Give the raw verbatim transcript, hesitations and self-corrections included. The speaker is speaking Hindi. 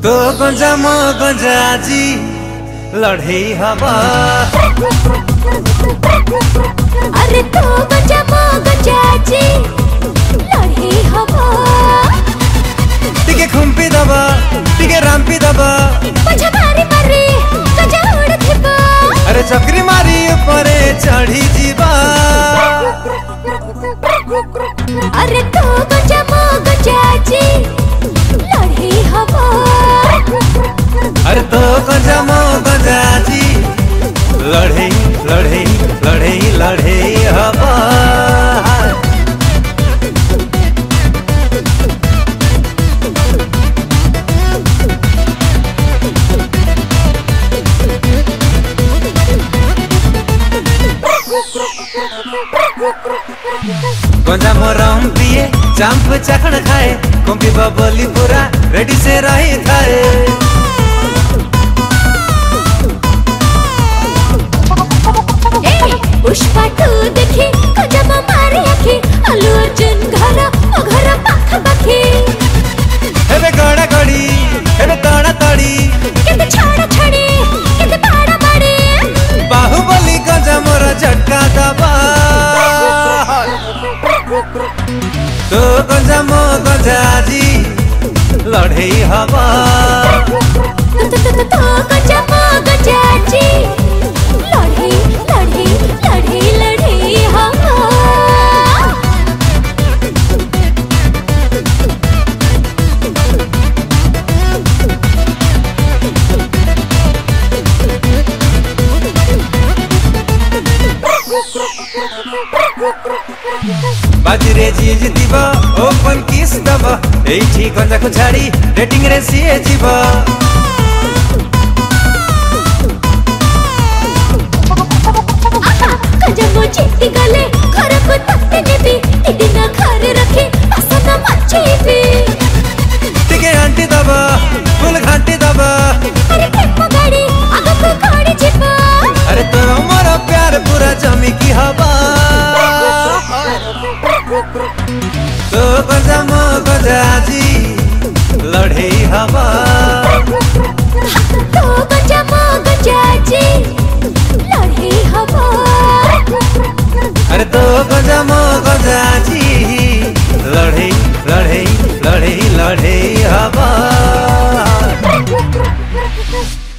तो गंजा म गंजा जी लड़े हवा। अरे तो गंजा म गंजा जी लड़े हवा। टिके खुंपी दबा टिके राम्पी दबा पछा मारी मारी गंजा उड़ थिबा। अरे चक्री मारी ऊपरे चढ़ी जीवा। अरे तो गंजा म गंजा जी लड़े हवा। अरे तो गंजा म गंजा जी लड़े लड़े लड़े लड़े हवा। गंजा मोरम पिए चांप चखड़ खाए कुंपी बबली पूरा रेडी से रही थाए। पुष्पा टू देखी गजब मारी आखी अल्लू अर्जुन घर ओ घर पाख पाखी। हेबे गड़ा गड़ी हेबे तड़ा तड़ी केते छाड़ा छड़ी केते पाड़ा पाड़ी। बाहुबली गंजा मोर झटका दबा। तो गंजा म गंजा जी लड़े हवा। तो तो तो तो गंजा म गंजा जी लड़े लड़े लड़े लड़े हवा। बाजीरे जी जीतिबा ओपन किस दबा एठी गंजा को छाड़ी रेटिंग रे सीए जीवा। गंजा मो जीती गले घर को तत्ते नेबी दीदी ना घर रखे पसंद मचेबी। टिके आंटी दबा फुल घांटी दबा। अरे टेम्पो गाड़ी आगे को गाड़ी जीवा। अरे तो मोर प्यार पूरा जमी की हवा। तो गंजा म गंजा जी लड़े हवा। तो गंजा म गंजा जी लड़े हवा। अरे तो गंजा म गंजा जी लड़े लड़े लड़े लड़े हवा।